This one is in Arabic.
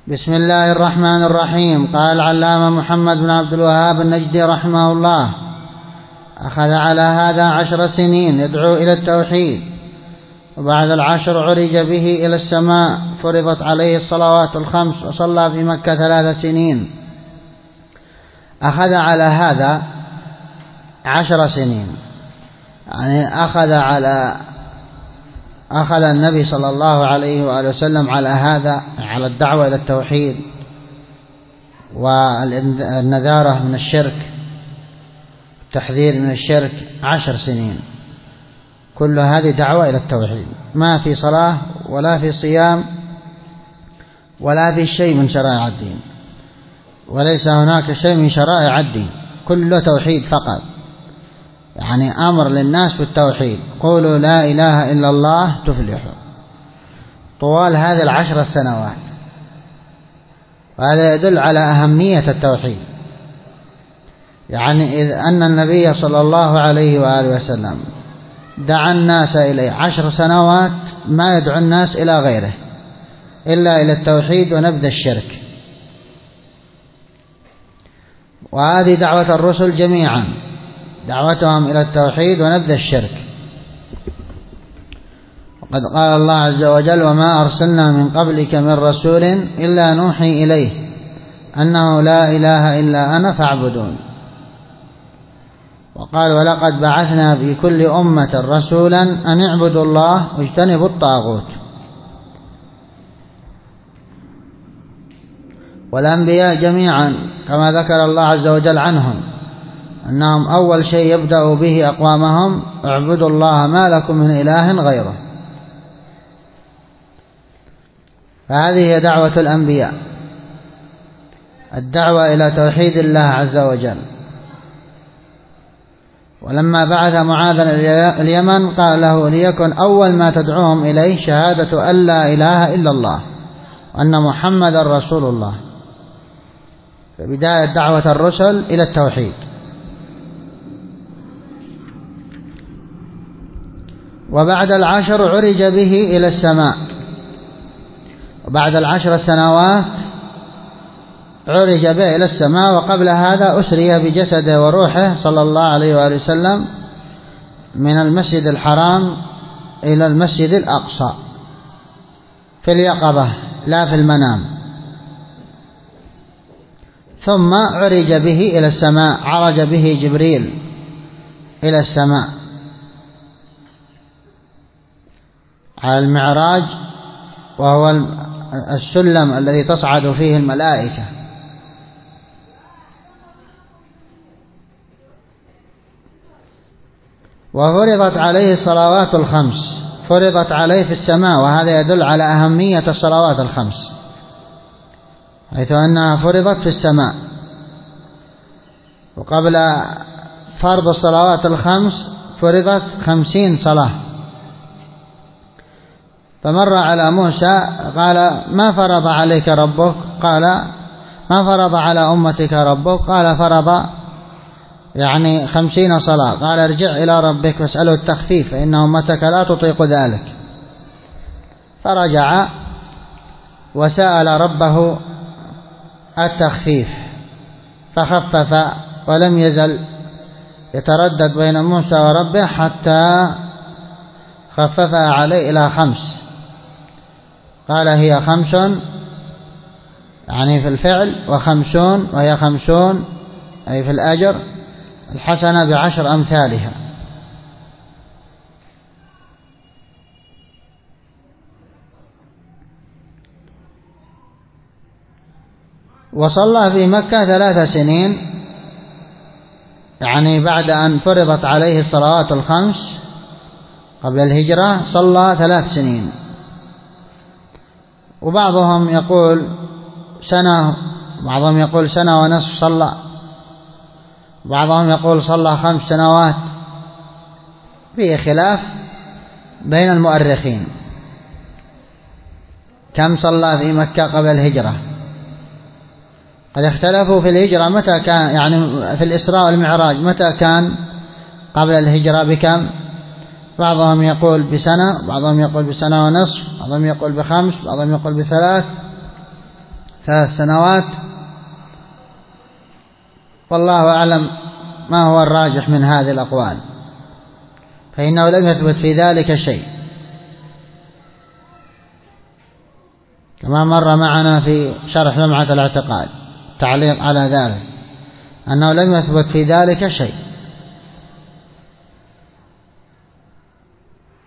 بسم الله الرحمن الرحيم. قال العلامة محمد بن عبد الوهاب النجدي رحمه الله: أخذ على هذا 10 سنين يدعو إلى التوحيد، وبعد 10 عرج به إلى السماء، فرضت عليه الصلوات الخمس، وصلى في مكة 3 سنين. أخذ على هذا 10 سنين، يعني أخذ النبي صلى الله عليه وآله وسلم على هذا، على الدعوة إلى التوحيد والنذارة من الشرك، التحذير من الشرك، 10 سنين، كل هذه دعوة إلى التوحيد، ما في صلاة ولا في صيام ولا في شيء من شرائع الدين، وليس هناك شيء من شرائع الدين، كله توحيد فقط، يعني أمر للناس بالتوحيد: قولوا لا إله إلا الله تفلحوا، طوال هذه 10 سنوات. وهذا يدل على أهمية التوحيد، يعني إذ أن النبي صلى الله عليه وآله وسلم دعا الناس إليه 10 سنوات، ما يدعو الناس إلى غيره إلا إلى التوحيد ونبذ الشرك. وهذه دعوة الرسل جميعا، دعوتهم إلى التوحيد ونبذ الشرك. وقد قال الله عز وجل: وما أرسلنا من قبلك من رسول إلا نوحي إليه أنه لا إله إلا أنا فاعبدون. وقال: ولقد بعثنا في كل أمة رسولا أن اعبدوا الله واجتنبوا الطاغوت. والأنبياء جميعا كما ذكر الله عز وجل عنهم أنهم أول شيء يبدأ به أقوامهم: اعبدوا الله ما لكم من إله غيره. فهذه هي دعوة الأنبياء، الدعوة إلى توحيد الله عز وجل. ولما بعث معاذا إلى اليمن قال له: ليكن أول ما تدعوهم إليه شهادة أن لا إله إلا الله وأن محمد رسول الله. فبداية دعوة الرسل إلى التوحيد. وبعد 10 عرج به إلى السماء، وبعد 10 سنوات عرج به إلى السماء. وقبل هذا أسري بجسده وروحه صلى الله عليه وآله وسلم من المسجد الحرام إلى المسجد الأقصى في اليقظة لا في المنام. ثم عرج به إلى السماء، عرج به جبريل إلى السماء على المعراج، وهو السلم الذي تصعد فيه الملائكة. وفرضت عليه الصلوات الخمس، فرضت عليه في السماء، وهذا يدل على أهمية الصلوات الخمس، حيث أنها فرضت في السماء. وقبل فرض الصلوات الخمس فرضت 50 صلاة. فمر على موسى قال: ما فرض عليك ربك؟ قال: ما فرض على أمتك ربك؟ قال: فرض 50 صلاة. قال: ارجع إلى ربك واسأله التخفيف فإن أمتك لا تطيق ذلك. فرجع وسأل ربه التخفيف فخفف، ولم يزل يتردد بين موسى وربه حتى خففها عليه إلى 5. قال: هي 5 يعني في الفعل، و50 وهي 50 أي في الأجر، الحسنة ب10 أمثالها. وصلى في مكة 3 سنين، يعني بعد أن فرضت عليه الصلوات الخمس قبل الهجرة صلى 3 سنين. وبعضهم يقول سنة، بعضهم يقول 1.5 سنة صلى، بعضهم يقول صلى 5 سنوات. فيه خلاف بين المؤرخين كم صلى في مكة قبل الهجرة. قد اختلفوا في الهجرة متى كان، يعني في الإسراء والمعراج متى كان قبل الهجرة بكم. بعضهم يقول ب1 سنة، بعضهم يقول ب1.5 سنة، بعضهم يقول ب5، بعضهم يقول ب3. 3 سنوات، والله أعلم ما هو الراجح من هذه الأقوال، فإنه لم يثبت في ذلك شيء، كما مر معنا في شرح لمعة الاعتقاد تعليق على ذلك أنه لم يثبت في ذلك شيء.